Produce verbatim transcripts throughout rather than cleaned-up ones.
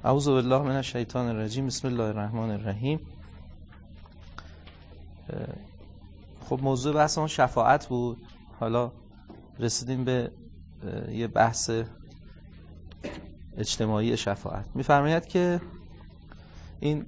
اعوذ بالله من الشیطان الرجیم. بسم الله الرحمن الرحیم. خب موضوع بحثمون شفاعت بود. حالا رسیدیم به یه بحث اجتماعی شفاعت. می‌فرماید که این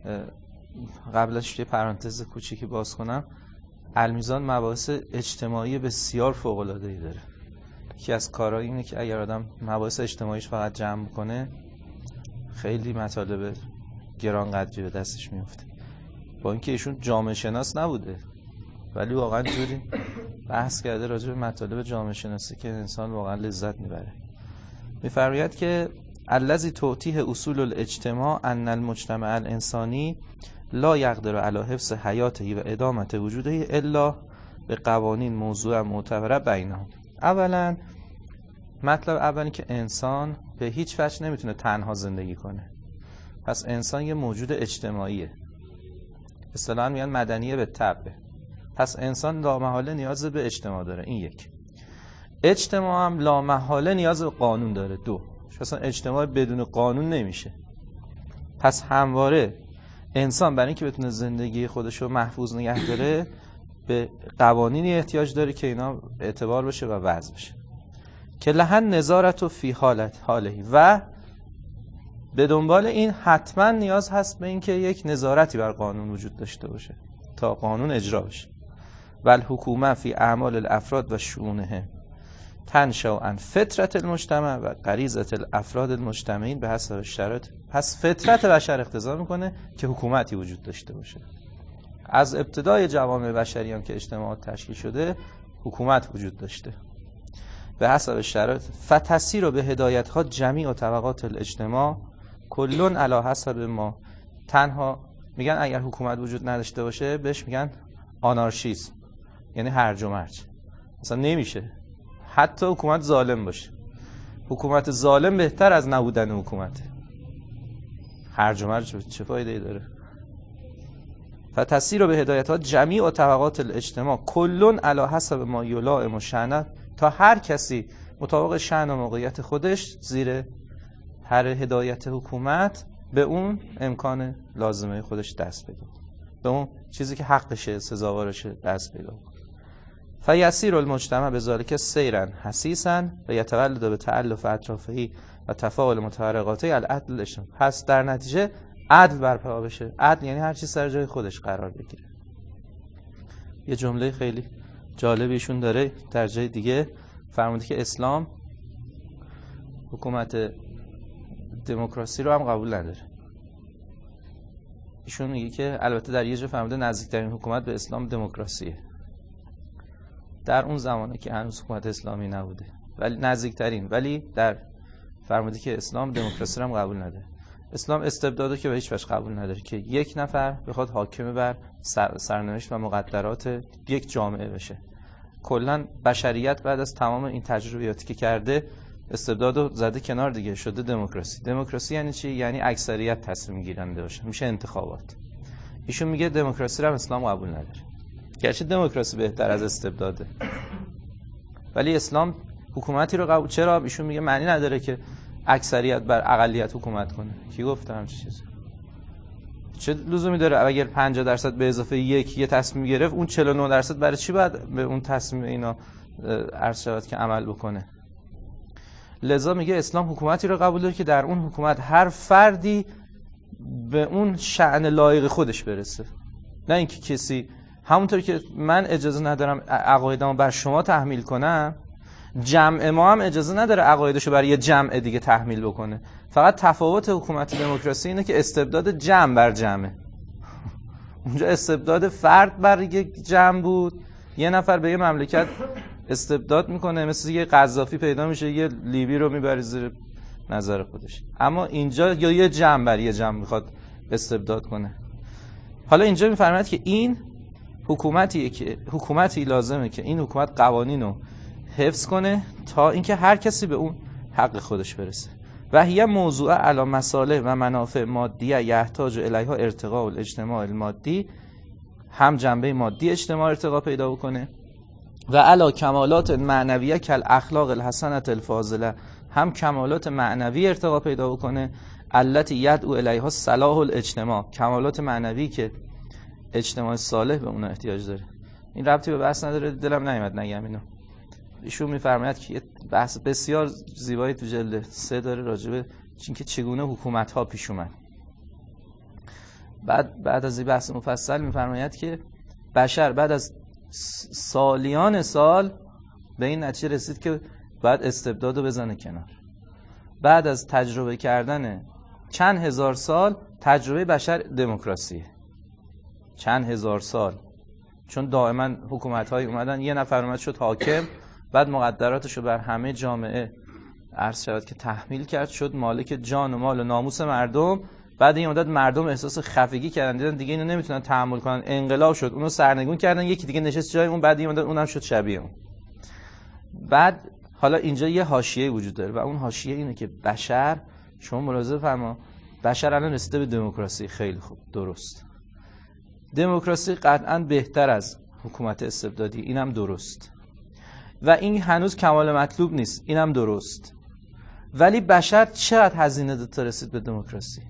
قبلش یه پرانتز کوچیکی باز کنم، المیزان مباحث اجتماعی بسیار فوق‌العاده‌ای داره. یکی از کارهایی اینه که اگر آدم مباحث اجتماعیش فقط جمع کنه خیلی مطالب گرانقدری به دستش میفته. با اینکه ایشون جامعه شناس نبوده ولی واقعا جوری بحث کرده راجع به مطالب جامعه شناسی که انسان واقعا لذت میبره. می‌فرماید که الذی توتیه اصول الاجتماع ان المجتمع الانسانی لا یقدر علی حفظ حیاته و ادامت وجوده الا به قوانین موضوع معتبره بینهم. اولا مطلب اولی که انسان به هیچ وجه نمیتونه تنها زندگی کنه، پس انسان یه موجود اجتماعیه، اصطلاحاً میگن مدنیه به طبع، پس انسان لامحاله نیاز به اجتماع داره. این یک. اجتماع هم لامحاله نیاز به قانون داره. دو، اصلا اجتماع بدون قانون نمیشه. پس همواره انسان برای اینکه بتونه زندگی خودش رو محفوظ نگه داره به قوانینی احتیاج داره که اینا اعتبار بشه و وضع بشه که لحن نظارت و فی حالت حالهی، و به دنبال این حتما نیاز هست به این که یک نظارتی بر قانون وجود داشته باشه تا قانون اجرا بشه. و الحکومه فی اعمال الافراد و شؤونهم تنشأ عن فطرت المجتمع و غریزه الافراد المجتمعین به حسب الشرایط. پس فطرت بشر اقتضا میکنه که حکومتی وجود داشته باشه. از ابتدای جوامع بشری هم که اجتماعات تشکیل شده حکومت وجود داشته به حسب شرایط. فتسیر به هدایت ها جمیع و طبقات الاجتماع کلون علی حسب ما. تنها میگن اگر حکومت وجود نداشته باشه بهش میگن آنارشیسم، یعنی هرج و مرج. مثلا نمیشه حتی حکومت ظالم باشه. حکومت ظالم بهتر از نبودن حکومته. هرج و مرج چه فایده‌ای داره؟ فتسیر به هدایت ها جمیع و طبقات الاجتماع کلون علی حسب ما یلائم شأنه، تا هر کسی مطابق شأن و موقعیت خودش زیر هر هدایت حکومت به اون امکان لازمه خودش دست پیدا، به اون چیزی که حقشه سزاوارشه دست پیدا. فیسیر المجتمع بذالک سیرا حسیسا و یتولد به تألف اطرافه و تفاعل متفرقاته العدل الاجتماعی. پس در نتیجه عدل برپا بشه. عدل یعنی هر چیز سر جای خودش قرار بگیره. یه جمله خیلی جالبی ایشون داره در جای دیگه، فرموده که اسلام حکومت دموکراسی رو هم قبول نداره. ایشون میگه که البته در یه جا فرموده نزدیکترین حکومت به اسلام دموکراسیه. در اون زمانه که هنوز حکومت اسلامی نبوده ولی نزدیکترین، ولی در فرموده که اسلام دموکراسی رو هم قبول نداره. اسلام استبدادو که به هیچ وجه قبول نداره که یک نفر بخواد حاکم بر سر، سرنوشت و مقدرات یک جامعه بشه. کلا بشریت بعد از تمام این تجربیاتی که کرده استبدادو زده کنار دیگه، شده دموکراسی. دموکراسی یعنی چی؟ یعنی اکثریت تصمیم گیرنده باشه، میشه انتخابات. ایشون میگه دموکراسی رو هم اسلام قبول نداره. گرچه دموکراسی بهتر از استبداده ولی اسلام حکومتی رو قبول. چرا؟ ایشون میگه معنی نداره که اکثریت بر اقلیت حکومت کنه. کی گفته همچین چیزی؟ چه لزومی داره اگر پنجاه درصد به اضافه یک یه تصمیم گرفت، اون چهل و نه درصد برای چی باید به اون تصمیم اینا عرض شود که عمل بکنه؟ لذا میگه اسلام حکومتی رو قبول داره که در اون حکومت هر فردی به اون شأن لایق خودش برسه، نه اینکه کسی همونطور که من اجازه ندارم عقایدمو بر شما تحمیل کنم، جمع ما هم اجازه نداره عقایدشو برای یه جمع دیگه تحمیل بکنه. فقط تفاوت حکومت دموکراسی اینه که استبداد جمع بر جمعه. اونجا استبداد فرد بر یک جمع بود، یه نفر به یه مملکت استبداد میکنه، مثل یه قذافی پیدا میشه یه لیبی رو میبره زیر نظر خودش. اما اینجا یا یه جمع بر یه جمع میخواد استبداد کنه. حالا اینجا میفرماید که این حکومتیه که حکومتی لازمه که این حکومت قوانینو حفظ کنه تا اینکه هر کسی به اون حق خودش برسه. و هی موضوع علی مصالح و منافع مادیه یحتاج الیها ارتقاء الاجتماع المادی، هم جنبه مادی اجتماع ارتقا پیدا بکنه و علا کمالات معنویه کل اخلاق الحسنه الفاضله، هم کمالات معنوی ارتقا پیدا بکنه، التي یدعو الیها صلاح الاجتماع، کمالات معنوی که اجتماع صالح به اون احتیاج داره. این ربطی به بحث نداره، دلم نیامد نگم اینو. ایشون میفرماید که بحث بسیار زیبایی تو جلد سه داره راجع به اینکه چگونه حکومت ها پیش اومد. بعد بعد از این بحث مفصل میفرماید که بشر بعد از سالیان سال به این نتیجه رسید که باید استبداد رو بزنه کنار. بعد از تجربه کردن چند هزار سال، تجربه بشر دموکراسیه. چند هزار سال، چون دائما حکومت‌های اومدن، یه نفر اومد شد حاکم، بعد مقدراتش رو بر همه جامعه عرض شد که تحمیل کرد، شد مالک جان و مال و ناموس مردم. بعد این مدت مردم احساس خفگی کردن، دیدن دیگه اینو نمیتونن تحمل کنن، انقلاب شد، اونو سرنگون کردن، یکی دیگه نشست جای اون، بعد این مدت اونم شد شبیه اون. بعد حالا اینجا یه حاشیه وجود داره و اون حاشیه اینه که بشر، شما ملاحظه فرما، بشر الان رسیده به دموکراسی. خیلی خوب، درست، دموکراسی قطعاً بهتر از حکومت استبدادی، اینم درست، و این هنوز کمال مطلوب نیست، اینم درست. ولی بشر چقدر هزینه داد تا رسید به دموکراسی؟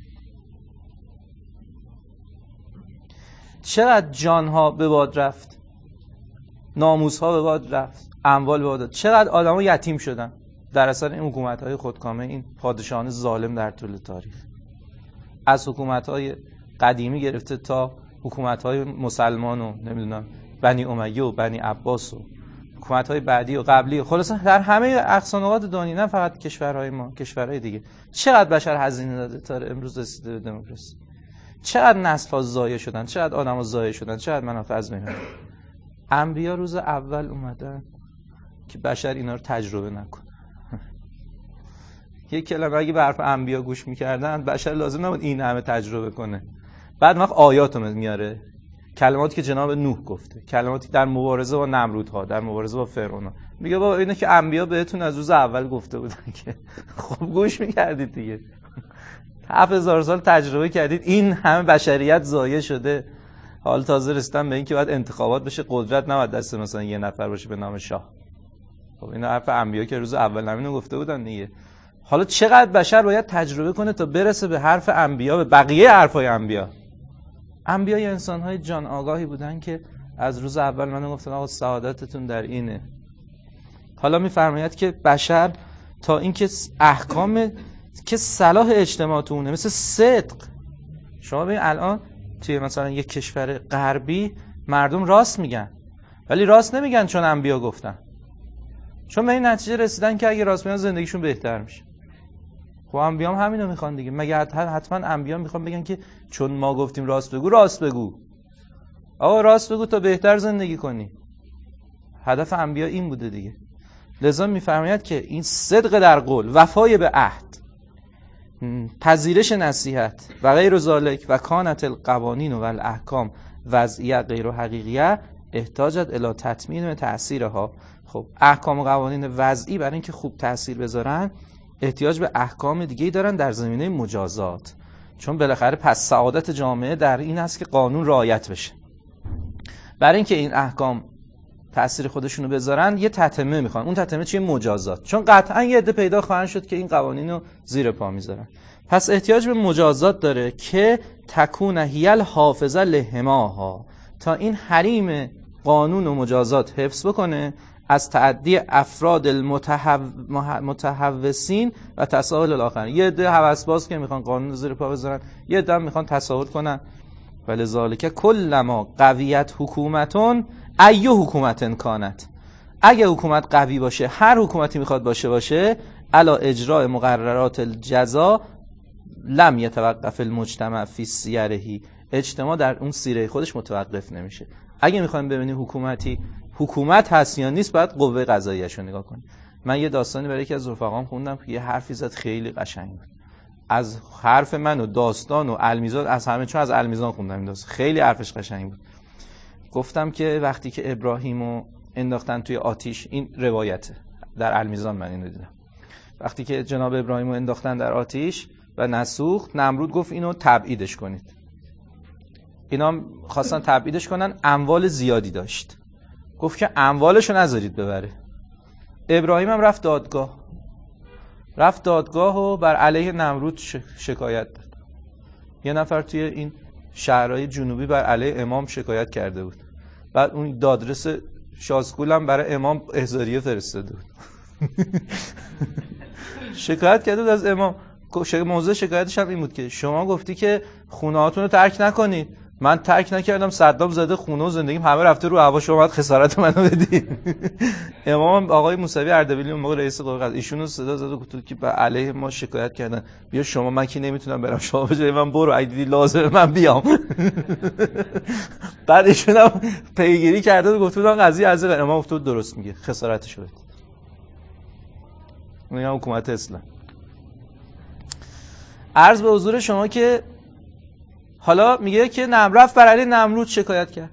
چقدر جانها به باد رفت، ناموسها به باد رفت، اموال به باد رفت، چقدر آدم‌ها یتیم شدن در اثر این حکومت‌های خودکامه، این پادشاهان ظالم در طول تاریخ، از حکومت‌های قدیمی گرفته تا حکومت‌های مسلمان و نمیدونم بنی امیه و بنی عباس و حکومت‌های بعدی و قبلی، خلاصا در همه اقصانقاط دنیا، نه فقط کشورهای ما، کشورهای دیگه. چقدر بشر هزینه داده تا امروز رسیده به دموکراسی؟ چقدر نسل‌ها ضایع شدن، چقدر آدم‌ها ضایع شدن، چقدر منافع از بین رفت. انبیا روز اول اومدن که بشر اینا رو تجربه نکنه. یک کلمه اگه به حرف انبیا گوش می‌کردن، بشر لازم نبود این همه تجربه کنه. بعد وقت آیاتو میاره، کلماتی که جناب نوح گفته، کلماتی در مبارزه با نمرودها، در مبارزه با فرعون، میگه بابا اینه که انبیا بهتون از روز اول گفته بودن که خب گوش میکردید دیگه. هفت هزار سال تجربه کردید، این همه بشریت ضایع شده، حال تازه رسیدن به این که باید انتخابات بشه، قدرت نباید دست مثلا یه نفر باشه به نام شاه. خب این حرف انبیا که روز اول همینو گفته بودن دیگه. حالا چقدر بشر باید تجربه کنه تا برسه به حرف انبیا، به بقیه حرفای انبیا؟ انبیا یا انسان‌های جان آگاهی بودن که از روز اول منو گفتن آقا سعادتتون در اینه. حالا می‌فرماید که بشر تا اینکه احکام که صلاح اجتماعتونه، مثل صدق، شما ببین الان توی مثلا یک کشور غربی مردم راست میگن، ولی راست نمیگن چون انبیا گفتن، چون به این نتیجه رسیدن که اگه راست میگن زندگیشون بهتر میشه. خب انبیا هم همینو میخوان دیگه، مگه حتما انبیا میخوان بگن که چون ما گفتیم راست بگو راست بگو؟ آقا راست بگو تا بهتر زندگی کنی. هدف انبیا این بوده دیگه. لذا میفرماید که این صدق در قول، وفای به عهد، پذیرش نصیحت و غیر ذالک و کانت القوانین و الاحکام وضعیه غیر حقیقیه احتاجت الی تطمین تأثیرها. خب احکام و قوانین وضعی برای اینکه خوب تأثیر بذارن احتیاج به احکام دیگه‌ای دارن در زمینه مجازات، چون بالاخره پس سعادت جامعه در این است که قانون رعایت بشه. برای اینکه این احکام تأثیر خودشونو بذارن یه تتمه میخوان. اون تتمه چیه؟ مجازات. چون قطعا یه عده پیدا خواهند شد که این قوانینو زیر پا میذارن، پس احتیاج به مجازات داره که تکون هیل حافظه لهماها، تا این حریم قانون و مجازات حفظ بکنه از تعدی افراد المتهوسین و تساهل الاخرین. یه عده هوسباز که میخوان قانون زیر پا بذارن، یه عده میخوان تساهل کنن. ولذالک کلما قویت حکومتون ای حکومتن کانت، اگه حکومت قوی باشه، هر حکومتی میخواد باشه باشه، علا اجراء مقررات الجزا لم یتوقف المجتمع فی سیرهی، اجتماع در اون سیره خودش متوقف نمیشه. اگه میخوایم ببینیم حکومتی حکومت هست یا نیست، باید قوه قضاییه‌اش رو نگاه کنیم. من یه داستانی برای یکی از رفقام خوندم که یه حرفی زد خیلی قشنگ بود. از حرف من و داستان و المیزان، از همه، چون از المیزان خوندم این داستان، خیلی حرفش قشنگ بود. گفتم که وقتی که ابراهیمو انداختن توی آتیش، این روایته در المیزان من اینو دیدم، وقتی که جناب ابراهیمو انداختن در آتیش و نسوخت، نمرود گفت اینو تبعیدش کنید. اینا خواستن تبعیدش کنن، اموال زیادی داشت. گفت که اموالشو نذارید ببره. ابراهیم هم رفت دادگاه رفت دادگاه و بر علیه نمرود شکایت داد. یه نفر توی این شهرهای جنوبی بر علیه امام شکایت کرده بود. بعد اون دادرس شاسکول هم برای امام احضاریه فرستاده بود. شکایت کرده بود از امام. موضوع شکایتش هم این بود که شما گفتی که خونه هاتون رو ترک نکنید. من ترک نکردم، صدام زده خونه و زندگیم همه رفته رو هوا، شما باید خسارت منو بدید. امام آقای موسوی اردبیلی اون موقع رئیس قوه قضاییه ایشونو صدا زد و گفت که بر علیه ما شکایت کردن، بیا شما، من کی نمیتونم برم، شما به جای من برو، اگه دیدی لازمه من بیام. بعد ایشون هم پیگیری کرده و گفت بودن قضیه از امام گفت درست میگه، خسارتشو بدید. اون حکومت اسلام. عرض به حضور شما که حالا میگه که نمرفت بر علیه نمرود شکایت کرد.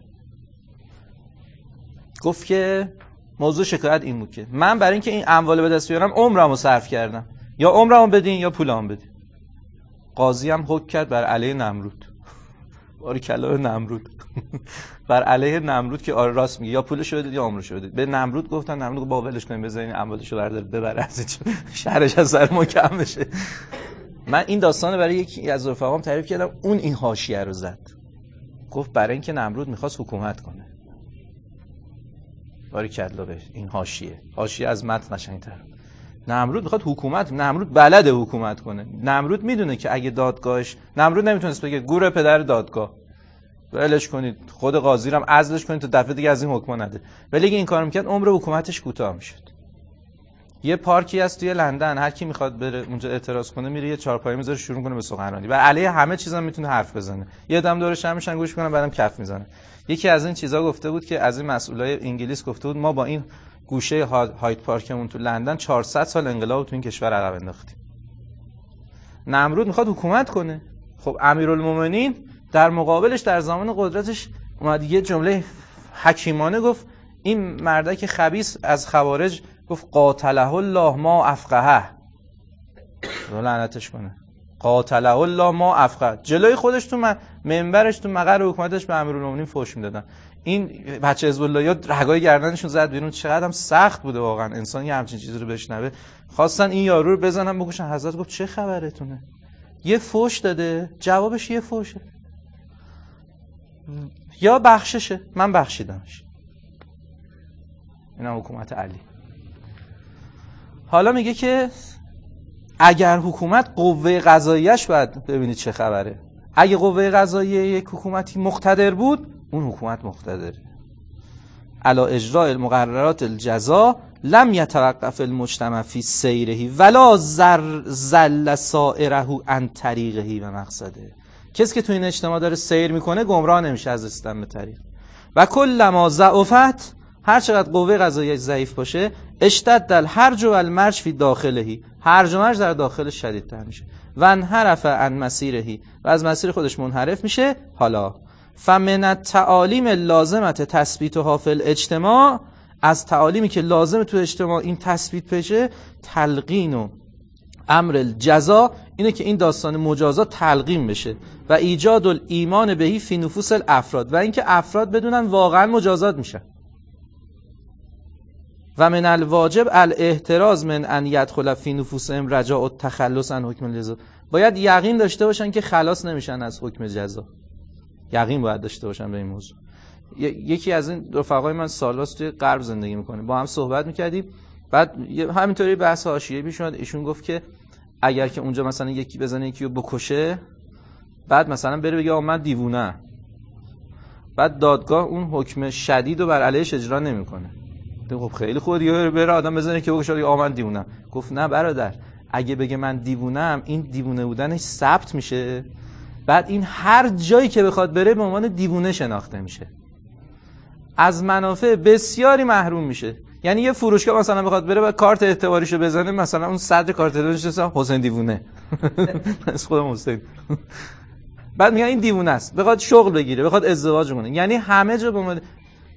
گفت که موضوع شکایت این بود که من برای اینکه این اموال به دست بیارم عمرمو صرف کردم، یا عمرمو بدین یا پولامو بدین. قاضی هم حکم کرد بر علیه نمرود. باری کلا نمرود. بر علیه نمرود که آره راست میگه، یا پولشو بدید یا عمرشو بدید. به نمرود گفتن نمرود با ولش کنیم، بزنین اموالشو بردار ببره ازش، شرش از سر ما کم بشه. من این داستان برای یکی از رفقام تعریف کردم، اون این حاشیه رو زد. گفت برای اینکه نمرود میخواست حکومت کنه. باری کلا بهش این حاشیه حاشیه از متن قشنگ‌تر. نمرود میخواد حکومت، نمرود بلده حکومت کنه. نمرود میدونه که اگه دادگاهش، نمرود نمیتونست بگه گور پدر دادگاه ولش کنید، خود قاضی رو هم عزلش کنید تا دفعه دیگه از این حکم نده. ولی اگه این کارو میکرد عمر حکومتش کوتاه میشد. یه پارکی هست توی لندن، هر کی میخواد بره اونجا اعتراض کنه میره یه چهارپایه میذاره شروع کنه به سخنرانی و علیه همه چیزا میتونه حرف بزنه. یه دم دورش هم میشن گوش میکنن، بعدم کف میزنه. یکی از این چیزا گفته بود که از این مسئولای انگلیس گفته بود ما با این گوشه هایت پارکمون تو لندن چهارصد سال انقلاب تو این کشور عقب انداختیم. نمرود میخواد حکومت کنه. خب امیرالمومنین در مقابلش در زمان قدرتش اومد یه جمله حکیمانه گفت، این مردک خبیث از خوارج گفت قاتله الله ما افقهه، رو لعنتش کنه، قاتله الله ما افقهه. جلوی خودش تو منبرش تو مقر حکومتش به امیرالمومنین فحش میدادن. این بچه حزب اللهیا رگای گردنشون زد بیرون. چقدر هم سخت بوده واقعا انسان یه همچین چیزی رو بشنوه. خواستن این یارو رو بزنن بکشن. حضرت گفت چه خبرتونه؟ یه فحش داده، جوابش یه فحشه یا بخششه، من بخشیدمش. اینا حکومت علی. حالا میگه که اگر حکومت قوه قضاییش باید ببینید چه خبره. اگه قوه قضاییه یک حکومتی مقتدر بود، اون حکومت مقتدره. علی اجراء المقررات الجزا لم یتوقف المجتمع فی سیره ولا زر زل سائره عن طریقه و مقصده. کسی که تو این اجتماع داره سیر میکنه گمراه نمیشه از رسیدن به طریق. و کلما ضعفت، هر چقدر قوه قضاییه ضعیف باشه، اشتد الحرج و المرج فی داخلهی، هرج و مرج در داخلش شدیدتر میشه. و انحرف عن مسیرهی، و از مسیر خودش منحرف میشه. حالا فمن التعالیم اللازمه تثبیتها فی الاجتماع، از تعالیمی که لازمه تو اجتماع این تثبیت بشه، تلقین و امر الجزا، اینه که این داستان مجازات تلقین بشه و ایجاد الایمان بهی فی نفوس الافراد، و اینکه افراد بدونن واقعا مجازات میشن. و من الواجب الاحتراز من ان يدخل فی نفوسهم رجاء التخلص عن حکم الجزا، باید یقین داشته باشن که خلاص نمیشن از حکم جزا. یقین باید داشته باشن به این موضوع. یکی از این رفقای من سالاست توی غرب زندگی میکنه، با هم صحبت میکردیم، بعد همینطوری بحث حاشیه‌ای پیش اومد. ایشون گفت که اگر که اونجا مثلا یکی بزنه یکی رو بکشه، بعد مثلا بره بگه آ من دیوونه، بعد دادگاه اون حکم شدید رو بر علیهش اجرا نمیکنه. خب خیلی خوبه دیگه، بره آدم بزنه که بکشه آ من دیوونم. گفت نه برادر، اگه بگه من دیوونم، این دیوونه بودنش ثبت میشه، بعد این هر جایی که بخواد بره به عنوان دیوونه شناخته میشه، از منافع بسیاری محروم میشه. یعنی یه فروشگاه مثلا بخواد بره و کارت اعتباریشو بزنه، مثلا اون صدر کارت اعتباریش هست حسین دیوونه، از خودم حسین، بعد میگن این دیوونه است، بخواد شغل بگیره، بخواد ازدواج کنه، یعنی همه جا به مد...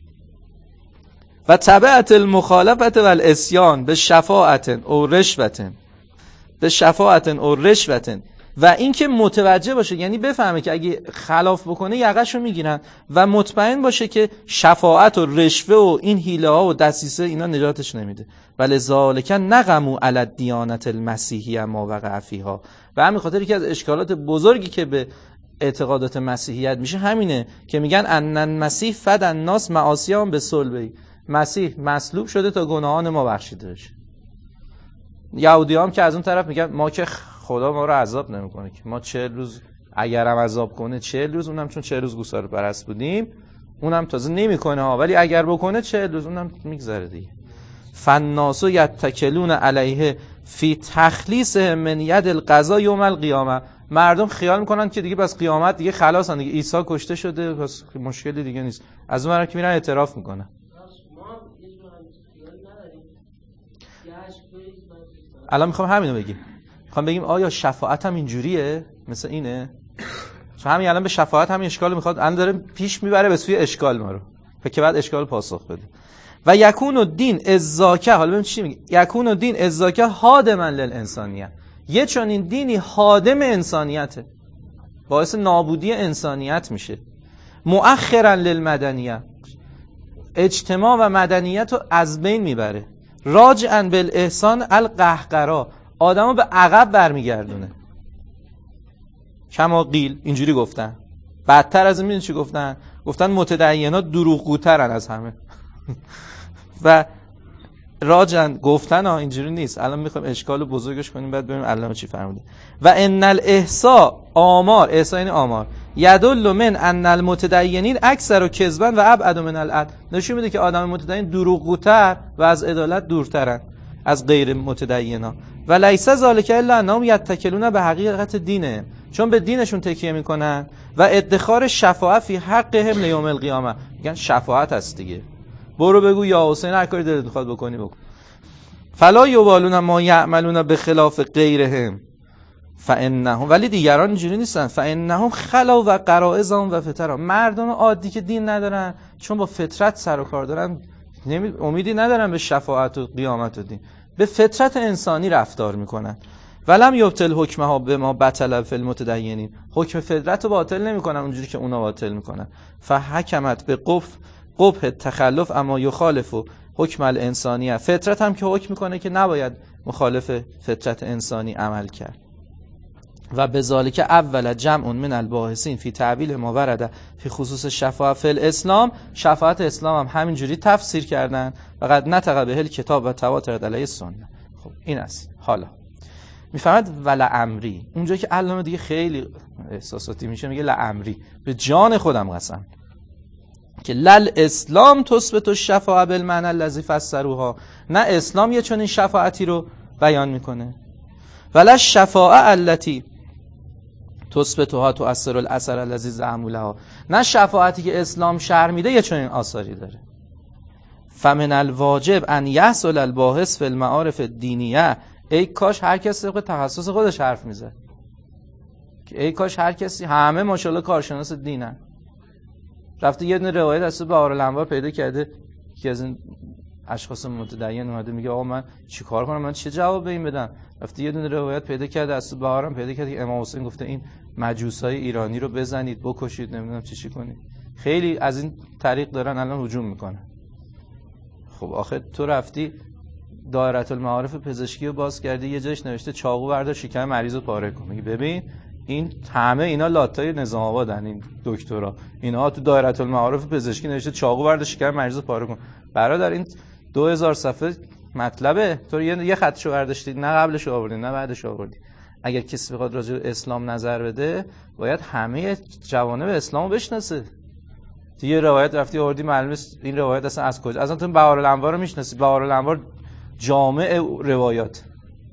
و تبعت المخالفت و الاسیان به شفاعت او رشوت، به شفاعت او رشوت و اینکه متوجه باشه، یعنی بفهمه که اگه خلاف بکنه یقهشو میگیرن و مطمئن باشه که شفاعت و رشوه و این حیله ها و دسیسه اینا نجاتش نمیده. ولذالک نقموا علی الدیانة المسیحیه ما وقع فیها. و همین خاطر یکی از اشکالات بزرگی که به اعتقادات مسیحیت میشه همینه که میگن ان المسیح فدی الناس معاصیهم بصلبه. مسیح مصلوب شده تا گناهان ما بخشیده بشه. یهودیام که از اون طرف میگن ما که خدا ما رو عذاب نمیکنه، که ما چهل روز اگرم عذاب کنه چهل روز، اونم چون چهل روز گوساله پرست بودیم اونم تازه نمیکنه ها، ولی اگر بکنه چهل روز اونم میگذره دیگه. فالناس یتکلون علیه فی تخلیص من ید القضا یوم القیامه. مردم خیال میکنن که دیگه بس قیامت دیگه خلاصن دیگه، عیسی کشته شده بس مشکلی دیگه نیست. از اون که میرن اعتراف میکنن. الان میخوام همینو بگیم، میخوام بگیم آیا شفاعت هم اینجوریه مثل اینه؟ چون همین الان به شفاعت همین اشکال میخواد، الان داره پیش میبره به سوی اشکال ما رو، که بعد اشکال پاسخ بده. و یکون الدین ازاکه، حالا ببین چی میگه، یکون الدین ازاکه هادما للانسانیه. یه چنین دینی هادم انسانیته، باعث نابودی انسانیت میشه. مؤخرا للمدنیه، اجتماع و مدنیت رو از بین میبره. راجعا بالاحسان القهقرا، آدمو به عقب برمیگردونه. کما قیل، اینجوری گفتن. بدتر از این میدونی چی گفتن؟ گفتن متدینا دروغگوترن از همه. و راجعا گفتن ها اینجوری نیست. الان میخوایم اشکال بزرگش کنیم بعد ببینیم علامه چی فرموده. و ان الاحصاء آمار، احصاء یعنی آمار، یدل من ان المتدینین اکثر کذبا و ابعد من العدل. نشون میده که آدم متدین دروغگوتر و از عدالت دورترن از غیر متدینا. و لیس ذلک الا انهم یتکلون به حقیقت دینه، چون به دینشون تکیه میکنن. و ادخار شفاعت فی حقهم لیوم القیامه، میگن شفاعت هست دیگه، برو بگو یا حسین هر کاری دلت میخواد بکنی بکن. فلا یبالون ما یعملون بخلاف غیرهم فانهم، ولی دیگران اینجوری نیستن. فانهم خلوا و غرائزهم و فطرهم، مردم عادی که دین ندارن چون با فطرت سر و کار دارن نمی... امیدی ندارن به شفاعت و قیامت و دین، به فطرت انسانی رفتار میکنن. ولم یبطل حکمها به ما بطل فی المتدینین، حکم فطرت رو باطل نمیکنن اونجوری که اونا باطل میکنن. فحکمت به قف قبح تخلف اما یخالف حکم الانسانیه، فطرت هم که حکم میکنه که نباید مخالف فطرت انسانی عمل کرد. و بذالک اول جمع من الباحثین فی تعبیل ما ورده فی خصوص شفاعت فی الاسلام، شفاعت اسلام هم همینجوری تفسیر کردن و قد نطق به کتاب و تواتر علیه السنه. خب این است. حالا میفهمد ولا امری، اونجا که علامه دیگه خیلی احساساتی میشه، میگه لا امری، به جان خودم قسم که لل اسلام تثبت الشفاعه بالمعنى الذی فسروها، نه اسلام یه چنین شفاعتی رو بیان میکنه. ولا الشفاعه التي تثبتها تؤثر الاثر الذی زعموا لها، نه شفاعتی که اسلام شرح میده یه چنین آثاری داره. فمن الواجب ان یحصل الباحث فی المعارف الدینیه، ای کاش هر کسی طبق تخصص خودش حرف میزد، که ای کاش هر کسی، همه ماشاءالله کارشناس دینن. رفته یه دونه روایت از بهارالانوار پیدا کرده که از این اشخاص متدین اومده میگه آقا من چیکار کنم، من چه جواب به این بدم. رفته یه دونه روایت پیدا کرده از بهارم پیدا کرده که امام حسین گفته این مجوسای ایرانی رو بزنید بکشید نمیدونم چی چی کنید. خیلی از این طریق دارن الان هجوم میکنن. خب آخه تو رفتی دایره المعارف پزشکی رو باز کردی، یه جاش نوشته چاقو بردار شکم مریض رو پاره کن. میگه ببین این همه اینا لاتای نظام آبادن، این دکترا اینا تو دایره المعارف پزشکی نوشته چاقو بردار شکم مریض رو پاره کن. برادر این دو هزار صفحه مطلبه، تو یه یه خطشو برداشتی، نه قبلش آوردی نه بعدش آوردی. اگر کسی بخواد راجع به اسلام نظر بده باید همه جوانب اسلامو بشناسه. تو یه روایت رفتی آوردی معلومه این روایت اصلا از کجا، اصلا تو بهارالانوار رو میشناسی؟ بهارالانوار جامع روایات،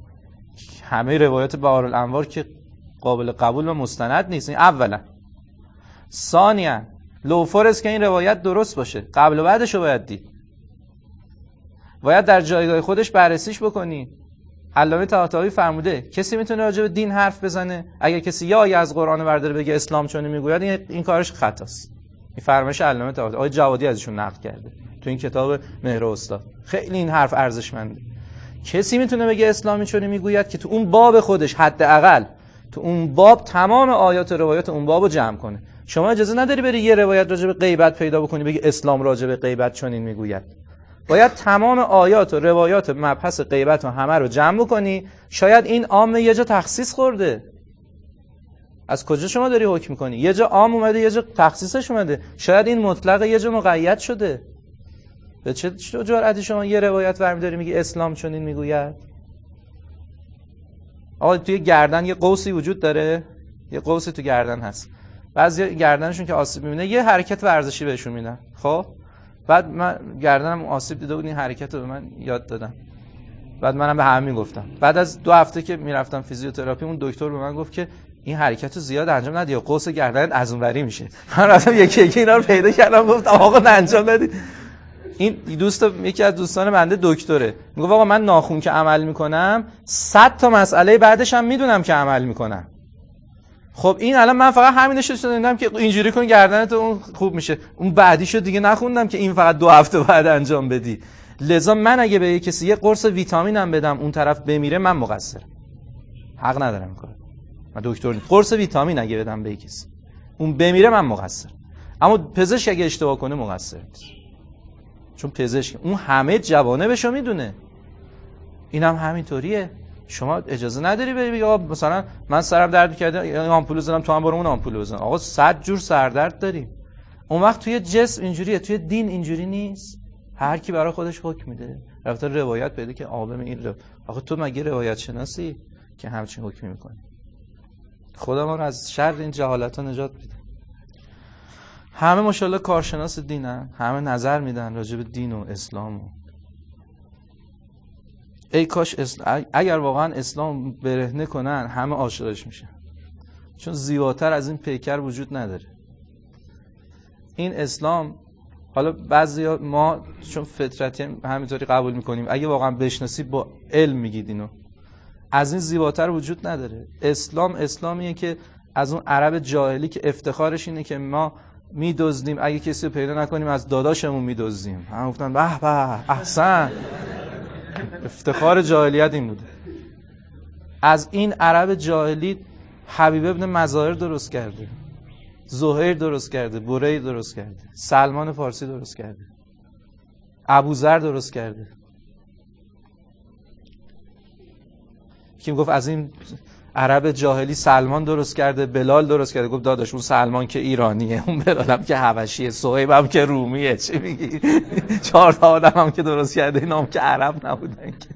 همه روایات بهارالانوار که قابل قبول و مستند نیست. این اولا. ثانیا لو فرض که این روایت درست باشه، قبل و بعدش رو باید دید، باید در جایگاه خودش بررسیش بکنی. علامه طحاطاوی فرموده کسی میتونه راجع به دین حرف بزنه اگر کسی یا آیه از قرآن برداره بگه اسلام چونه میگوید، این, این کارش خطاست. این فرمایش علامه طحاطاوی، آقای جوادی ازشون نقل کرده تو این کتاب مهر استاد. خیلی این حرف ارزشمنده. کسی میتونه بگه اسلامی چونه میگوید که تو اون باب خودش حداقل تو اون باب تمام آیات و روایات اون بابو جمع کنه. شما اجازه نداری بری یه روایت راجع به غیبت پیدا بکنی بگی اسلام راجع به غیبت چنین میگوید. باید تمام آیات و روایات مبحث غیبت رو همه رو جمع بکنی. شاید این عام یه جا تخصیص خورده. از کجا شما داری حکم میکنی؟ یه جا عام اومده یه جا تخصیصش اومده. شاید این مطلق یه جا مقید شده. به چه جرأتی شما یه روایت برمی‌داری میگی اسلام چنین میگوید؟ آقا توی گردن یه قوسی وجود داره، یه قوسی تو گردن هست. بعضی گردنشون که آسیب می‌بینه یه حرکت ورزشی بهشون میدن. خب بعد من گردنم آسیب دیده بود، این حرکت رو به من یاد دادن. بعد منم به همین گفتم. بعد از دو هفته که میرفتم فیزیوتراپی اون دکتر به من گفت که این حرکت رو زیاد انجام ندی یا قوس گردن از اونوری میشه. من رفتم یکی یکی اینا رو پیدا کردم گفتم آقا انجام بدید. این دوست یکی از دوستان بنده دکتره، میگه آقا من ناخون که عمل میکنم صد تا مسئله بعدش هم میدونم که عمل میکنم. خب این الان من فقط همینش رو شنیدم که اینجوری کن گردنت اون خوب میشه، اون بعدیشو دیگه نخوندم که این فقط دو هفته بعد انجام بدی. لذا من اگه به کسی یه قرص ویتامینم بدم اون طرف بمیره من مقصرم، حق ندارم این کارو. من دکتر نیستم. قرص ویتامین اگه بدم به کسی اون بمیره من مقصرم، اما پزشک اگه اشتباه کنه مقصر نیست، چون پزشک اون همه جوانبشو میدونه. اینم هم همینطوریه. شما اجازه نداری بری بگی آقا مثلا من سرم درد کرده این آمپول زدم تو هم برو اون آمپول بزن. آقا صد جور سردرد داریم. اون وقت توی جسم اینجوریه، توی دین اینجوری نیست. هر کی برای خودش حکم میده. رفته روایت پیدا که عالم این رو. آقا تو مگه روایت شناسی که همچین حکمی میکنی؟ خدا ما رو از شر این جهالت‌ها نجات بده. همه ماشاءالله کارشناس دینن، همه نظر میدن راجع به دین و اسلام و ای کاش اسلام، اگر واقعا اسلام برهنه کنن همه عاشقش میشن، چون زیباتر از این پیکر وجود نداره. این اسلام حالا بعضیا ما چون فطرتی همینطوری قبول میکنیم، اگه واقعا بشناسی با علم میگید اینو، از این زیباتر وجود نداره. اسلام اسلامیه که از اون عرب جاهلی که افتخارش اینه که ما میدزدیم، اگه کسی رو پیدا نکنیم از داداشمون میدزدیم. هم گفتن به به احسن. افتخار جاهلیت این بوده. از این عرب جاهلی حبیب ابن مظاهر درست کرده، زهیر درست کرده، برید درست کرده، سلمان فارسی درست کرده، ابوذر درست کرده. کی گفت از این عرب جاهلی سلمان درست کرده، بلال درست کرده. گفت داداش اون سلمان که ایرانیه، اون بلالم که حبشیه، صهیب هم که رومیه. چی میگی؟ چهار تا آدم هم که درست کرده اینا هم که عرب نبودن که.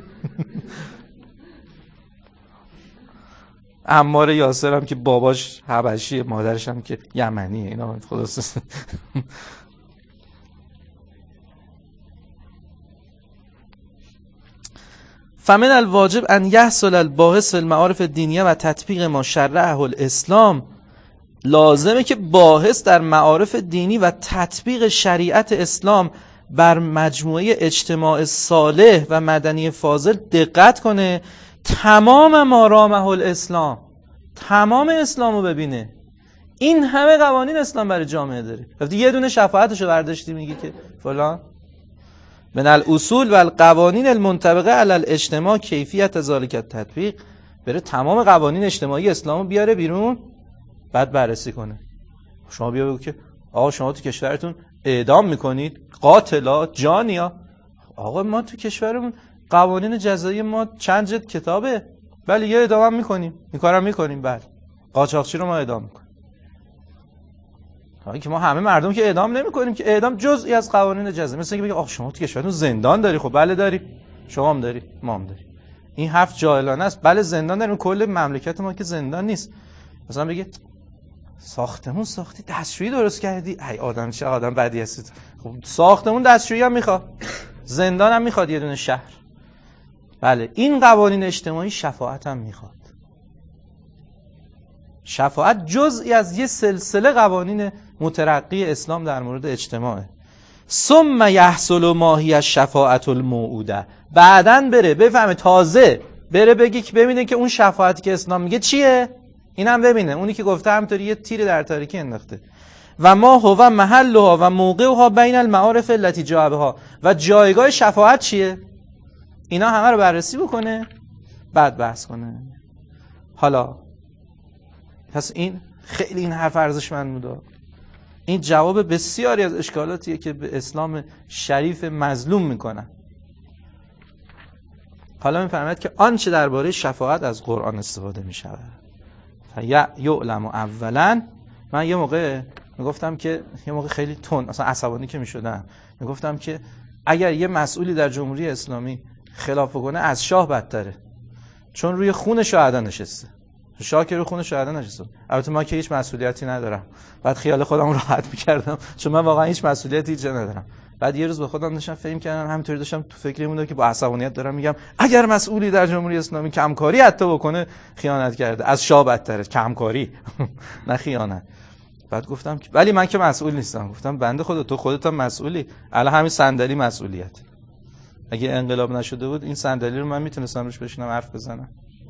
عمار یاسر هم که باباش حبشیه، مادرش هم که یمنیه. اینا خلاص فمن الواجب ان یحصل الباحث فی المعارف الدینیه و تطبیق ما شرعه الاسلام. لازمه که باحث در معارف دینی و تطبیق شریعت اسلام بر مجموعه اجتماع صالح و مدنی فاضل دقت کنه، تمام ما رامه الاسلام، تمام اسلامو ببینه. این همه قوانین اسلام برای جامعه داره. وقتی یه دونه شفاعتشو برداشتی میگی که فلان من الاصول و القوانین المنطبقه علی الاجتماع کیفیت ذالک التطبیق، بره تمام قوانین اجتماعی اسلامو بیاره بیرون، بعد بررسی کنه. شما بیا بگو که آقا شما تو کشورتون اعدام میکنید قاتلا جانیا. آقا ما تو کشورمون قوانین جزایی ما چند جلد کتابه، ولی یه اعدام هم میکنیم، این کارم میکنیم. بعد قاچاقچی رو ما اعدام میکنیم. حالا که ما همه مردم که اعدام نمی‌کنیم که، اعدام جزئی از قوانین جزایی. مثلا اینکه بگه آخ شما تو کشورتون زندان داری. خب بله داریم، شما هم داری، ما هم داریم. این حرف جاهلانه است. بله زندان داریم، کل مملکت ما که زندان نیست. مثلا بگه ساختمون ساختی دستشویی درست کردی، ای آدم چه آدم بدی هستی. خب ساختمون دستشویی هم میخواد، زندان هم میخواد، یه دونه شهر. بله این قوانین اجتماعی شفاعت هم میخواد. شفاعت جزئی از یه سلسله قوانین مترقی اسلام در مورد اجتماعه. ثم یحصل ما هی الشفاعت الموعوده. بعدن بره بفهمه، تازه بره بگی که ببینه که اون شفاعتی که اسلام میگه چیه، اینم ببینه. اونی که گفته همطوری یه تیر در تاریکی انداخته. و ما هو محلها و موقعها بین المعارف التي جاء بها، و جایگاه شفاعت چیه، اینا همه رو بررسی بکنه بعد بحث کنه. حالا پس این خیلی این حرف ارزشمند بود. این جواب بسیاری از اشکالاتیه که به اسلام شریف مظلوم میکنن. حالا میفرماید که آنچه درباره شفاعت از قرآن استفاده میشود یعلم اولا. من یه موقع میگفتم که یه موقع خیلی تند اصلا عصبانی که میشدم میگفتم که اگر یه مسئولی در جمهوری اسلامی خلاف کنه از شاه بدتره، چون روی خون شهدا نشسته. شاه که روی خون شهدا نشسته. البته ما که هیچ مسئولیتی ندارم، بعد خیال خودم راحت میکردم چون من واقعا هیچ مسئولیتی هیچ ندارم. بعد یه روز به خودم داشتم فکر کردم، همینطوری داشتم تو فکری موندم که با عصبانیت دارم میگم اگر مسئولی در جمهوری اسلامی کمکاری حتی بکنه خیانت کرده، از شاه بدتره. کمکاری نه خیانت. بعد گفتم که ولی من که مسئول نیستم. گفتم بنده خدا تو خودت هم مسئولی. الان همین صندلی مسئولیت. اگه انقلاب نشده بود این صندلی رو من میتونستم روش بشینم حرف بزنم.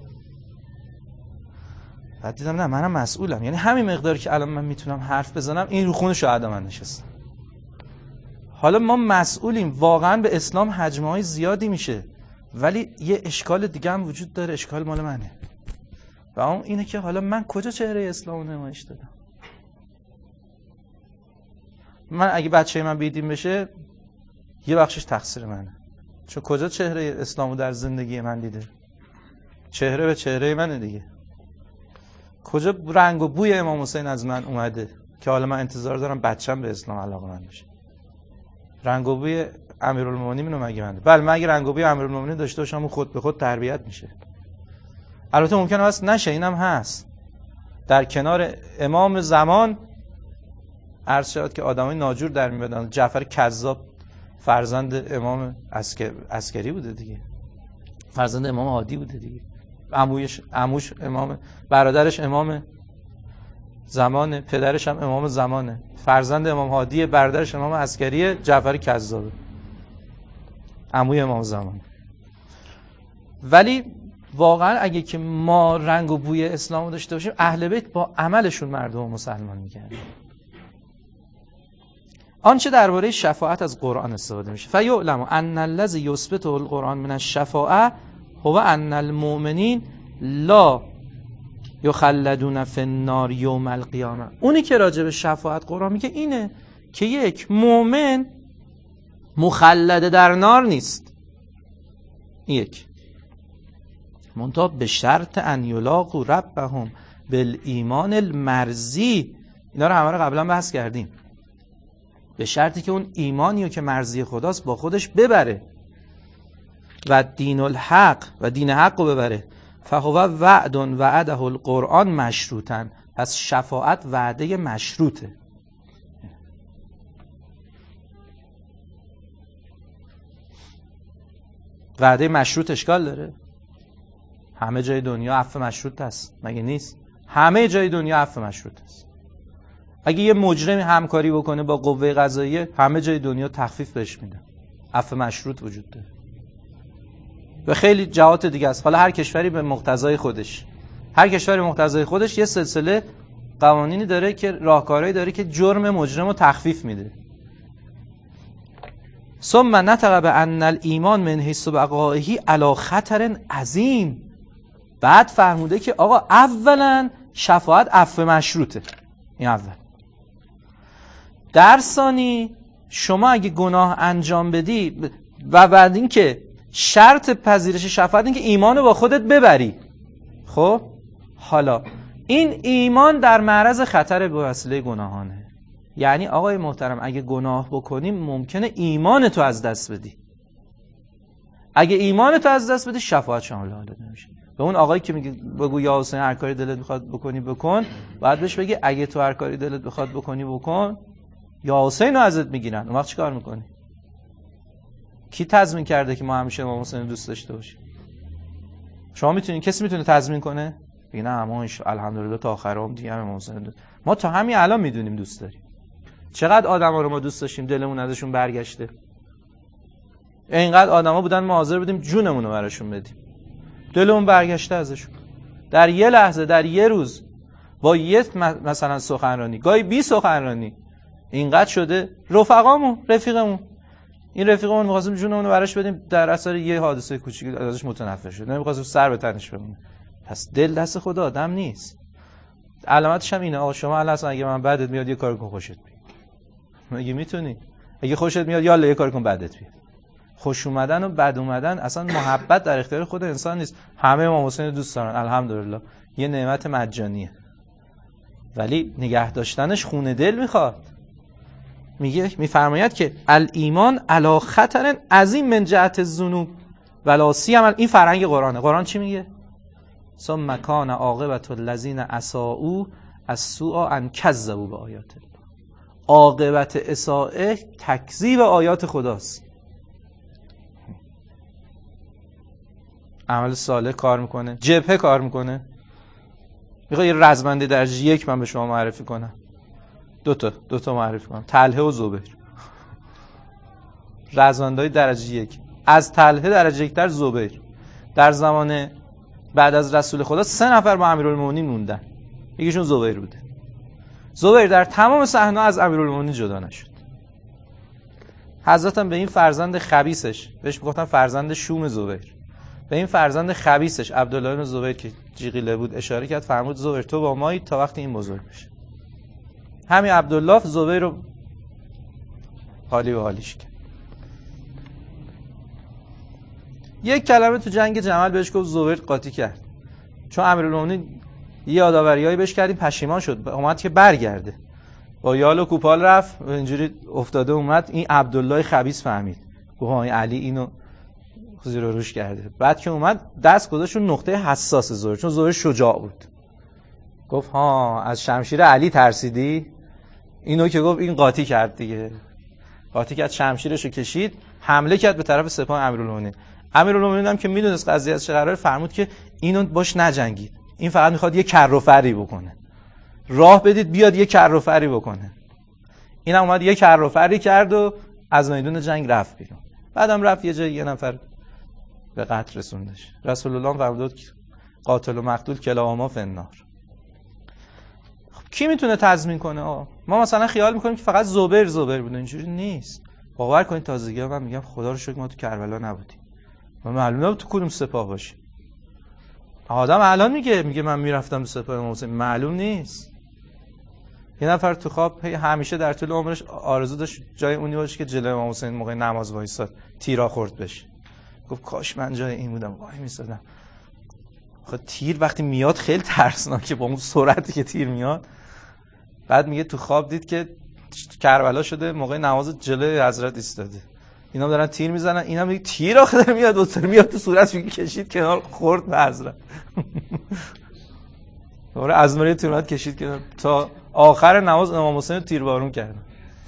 بعد دیدم نه منم مسئولم، یعنی همین مقداری که الان من میتونم حرف بزنم این رو خون شهدا من نشستم. حالا ما مسئولیم، واقعا به اسلام هجمه‌های زیادی میشه، ولی یه اشکال دیگه هم وجود داره. اشکال مال منه و اون اینه که حالا من کجا چهره اسلام رو نمایش دادم؟ من اگه بچه من بیدین بشه یه بخشش تقصیر منه، چون کجا چهره اسلامو در زندگی من دیده؟ چهره به چهره منه دیگه. کجا رنگ و بوی امام حسین از من اومده که حالا من انتظار دارم بچه‌م به اسلام علاقه‌مند بشه؟ رنگ و بوی امیرالمومنین منو مگه منده؟ بله من اگه رنگ و بوی امیرالمومنین داشته باشم خود به خود تربیت میشه. البته ممکنه واسه نشه، اینم هست. در کنار امام زمان عرض شد که آدمای ناجور در میادن. جعفر کذاب فرزند امام عسکر... عسکری بوده دیگه، فرزند امام هادی بوده دیگه. عموش عموش امام، برادرش امام زمانه، پدرش هم امام زمانه، فرزند امام هادی، برادرش امام عسکریه، جعفر کذابه، عموی امام زمان. ولی واقعا اگه که ما رنگ و بوی اسلام داشته باشیم، اهل بیت با عملشون مردم مسلمان می‌کردن. آنچه درباره شفاعت از قرآن استفاده میشه فیعلم ان الذی یثبت القرآن من الشفاعه هو ان المؤمنین لا یخلدون فی النار یوم القیامه. اونی که راجع به شفاعت قرآن میگه اینه که یک مؤمن مخلد در نار نیست. یک منتها به شرط ان یلاقوا ربهم بالایمان المرضی. اینا رو همه رو قبلا بحث کردیم. به شرطی که اون ایمانیو که مرضی خداست با خودش ببره و دین الحق و دین حق رو ببره. فهو وعد وعده القرآن مشروطن. پس شفاعت وعده مشروطه. وعده مشروط اشکال داره؟ همه جای دنیا عفو مشروط هست مگه نیست؟ همه جای دنیا عفو مشروط هست. اگه یه مجرمی همکاری بکنه با قوه قضاییه، همه جای دنیا تخفیف بهش میدن. عفو مشروط وجود داره. و خیلی جهات دیگه است. حالا هر کشوری به مقتضای خودش، هر کشوری به مقتضای خودش یه سلسله قوانینی داره که راهکارهایی داره که جرم مجرم رو تخفیف میده. ثم نطق بان الایمان من حیث بقائه علی خطر عظیم. بعد فرموده که آقا اولا شفاعت عفو مشروطه. این اول. در ثانی شما اگه گناه انجام بدی و بعد این که شرط پذیرش شفاعت این که ایمانو با خودت ببری. خب حالا این ایمان در معرض خطر به وسیله گناهانه. یعنی آقای محترم اگه گناه بکنیم ممکنه ایمان تو از دست بدی. اگه ایمان تو از دست بدی شفاعت شامل حالت نمیشه. به اون آقایی که میگه بگو یا حسین هر کاری دلت میخواد بکنی بکن، بعد بهش بگی اگه تو هر کاری دلت بخواد بکنی بکن، یا حسین رو ازت میگیرن. اون وقت چیکار میکنی؟ کی تضمین کرده که ما همیشه امام حسین رو دوست داشته باشیم؟ شما میتونید؟ کسی میتونه تضمین کنه؟ بگی نه ما الحمدلله تا آخر عمر دیگه امام حسین دوست. ما تا همین الان میدونیم دوست داریم. چقدر آدما رو ما دوست داشتیم دلمون ازشون برگشته. اینقدر آدما بودن ما حاضر بودیم جونمون رو براشون بدیم. دلمون برگشته ازشون. در یه لحظه، در یه روز، با یه مثلا سخنرانی، گاهی بی سخنرانی، اینقدر شده رفقامون، رفیقمون، این رفیقمون می‌خواستیم جونمون رو براش بدیم، در اثر یه حادثه کوچیک ازش متنفر شد. نمی‌خواستیم سر به تنش بمونه. پس دل دست خدا آدم نیست. علامتش هم اینه. آقا شما الان اصلا اگه من بعدت میاد یه کار کن خوشت بیاد، مگه میتونی؟ اگه خوشت میاد یالا یه کار کن بعدت بیاد. خوش اومدن و بد اومدن اصلا محبت در اختیار خود انسان نیست. همه امام حسین دوست دارن الحمدلله، یه نعمت مجانیه، ولی نگه داشتنش خون دل میخواد. میگه میفرماید که الایمان علی خطر عظیم من جهت الذنوب ولا سیما. این فرهنگ قرآنه. قرآن چی میگه؟ ثم کان عاقبة الذین اساءوا السوء ان کذبوا بآیات الله. عاقبت اساءه تکذیب آیات خداست. عمل صالح کار میکنه، جبهه کار میکنه. میخوای یه رزمنده درجه یک من به شما معرفی کنم؟ دوتا دوتا معرفی کنم، طلحه و زبیر. رزمندهای درجه یک. از طلحه درجه یک تر زبیر. در زمان بعد از رسول خدا سه نفر با امیرالمومنین موندن، یکیشون زبیر بوده. زبیر در تمام صحنه از امیرالمومنین جدا نشد. حضرت هم به این فرزند خبیثش، بهش میگفتن فرزند شوم زبیر، به این فرزند خبیثش عبدالله بن زبیر که جیغیله بود اشاره کرد، فرمود زبیر تو با مایی تا وقتی این بزرگ بشه. همین عبدالله زبیر رو حالی و حالیش کرد. یک کلمه تو جنگ جمل بهش گفت، زبیر قاطی کرد، چون امیرالمومنین یه یادآوریایی بهش کردیم پشیمان شد، اومد که برگرده، با یال و کوپال رفت و اینجوری افتاده اومد. این عبدالله خبیث فهمید، گفت های علی اینو زیر و روش کرده. بعد که اومد دست گذاشت نقطه حساس زبیر، چون زبیر شجاع بود. گفت ها از شمشیر علی ترسیدی؟ اینو که گفت این قاطی کرد دیگه، قاطی کرد، شمشیرشو کشید، حمله کرد به طرف سپاه امیرالمومنین. امیرالمومنین هم که میدونست قضیه از چه قراره، فرمود که اینو باش نجنگید، این فقط میخواد یه کر و فری بکنه، راه بدید بیاد یه کر و فری بکنه. اینم اومد یه کر و فری کرد و از میدون جنگ رفت بیرون. بعدم رفت یه جای یه نفر به قتل رسوندش. رسول الله فرمود که قاتل و مقتول کلاهما فی النار. خب کی میتونه تضمین کنه؟ آه. ما مثلا خیال میکنیم که فقط زبیر زبیر بوده، اینجوری نیست. باور کنید تازگی من میگم خدا رو شکر ما تو کربلا نبودیم، ما معلوم نبود تو کدوم سپاه باشیم. آدم الان میگه میگه من میرفتم تو سپاه امام حسین، معلوم نیست. یه نفر تو خواب همیشه در طول عمرش آرزو داشت جای اونی باشه که جلوی امام حسین موقع نماز وایساد تیرا خورد بشه. گفت کاش من جای این بودم، وای میسادم. خب تیر وقتی میاد خیلی ترسناکه، با اون سرعتی که تیر میاد. بعد میگه تو خواب دید که کربلا شده، موقع نماز جلوی حضرت ایستاده، اینا دارن تیر میزنن، اینا میگه تیر آخه داره میاد و میاد تو صورتش، میگه کشید کنار خورد به حضرت. دوباره از مری تیر اومد کشید کنار، تا آخر نماز امام حسین تیربارون کردن.